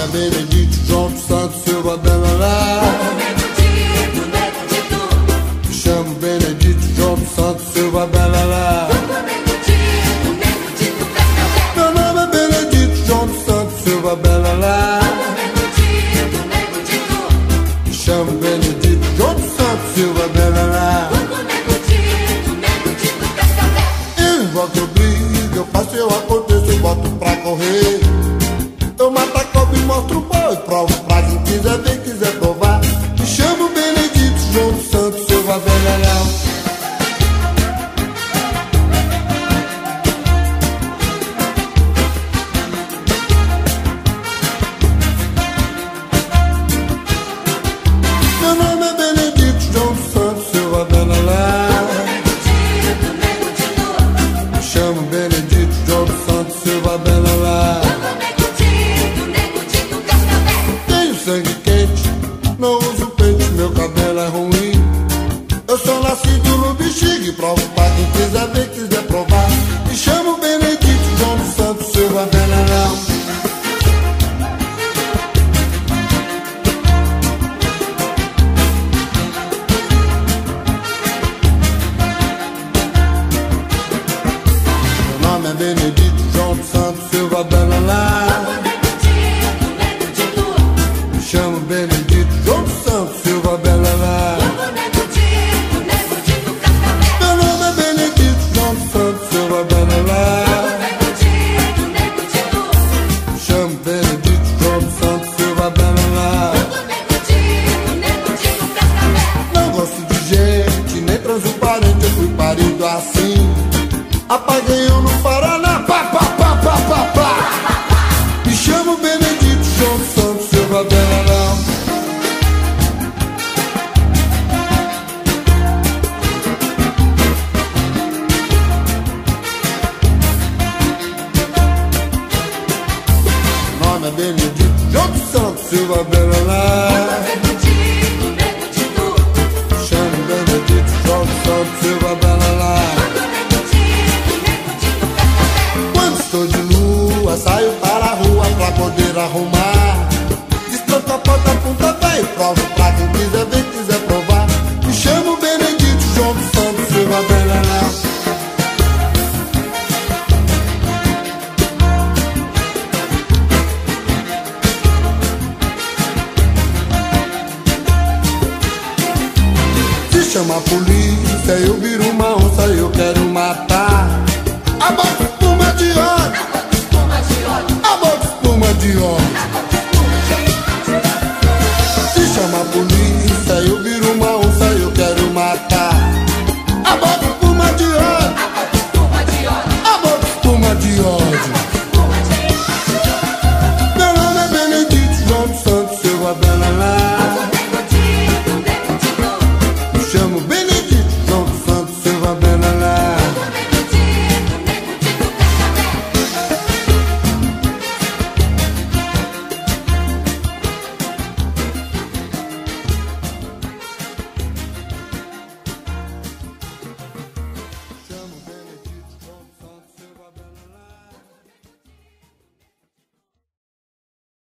Benedito, João dos Santos, Silva, Belalá. Me chamo Benedito, João dos Santos, Silva, Belalá. Meu nome é Benedito, João dos Santos, Silva, Belalá. Me chamo Benedito, João dos Santos, Silva, Belalá. Eu invoco, eu brigo, eu faço, eu aconteço, eu boto pra correr. Eu mato a cobra e mostro o pau e provo pra quem quiser ver, quiser provar. Me chamo Benedito, João dos Santos, Silva, Belalá. Meu nome é Benedito, João dos Santos, Silva, Belalá. Me chamo Benedito, João dos Santos, Silva, Belalá. Sangue quente, não uso pente, meu cabelo é ruim. Eu sou nascido no bexiga, provo pra quem quiser ver, quiser provar. Me chamo Benedito, João dos Santos, Silva, Belalá. Meu nome é Benedito, João dos Santos, Silva, Belalá. Chamo Benedito, João dos Santos, Silva, Belalá. Meu nome é Benedito, João dos Santos, Silva, Belalá. Chamo Benedito, João dos Santos, Silva, Belalá. Não gosto de gente, nem transo parente, eu fui parido assim. Apaguei um no Paraná, pá, pá, pá, pá, pá, pá. Me chamo Benedito, João dos Santos, Silva, Belalá. Meu nome é Benedito, João dos Santos, Silva, Belalá. Chamo Benedito, João dos Santos, Silva, Belalá. Quando estou de lua, saio para a rua pra poder arrumar. Destranco a porta, punta, pé e provo pra quem quiser ver, quiser provar. Me chamo Benedito, João dos Santos, Silva, Belalá. Se chama a polícia, eu viro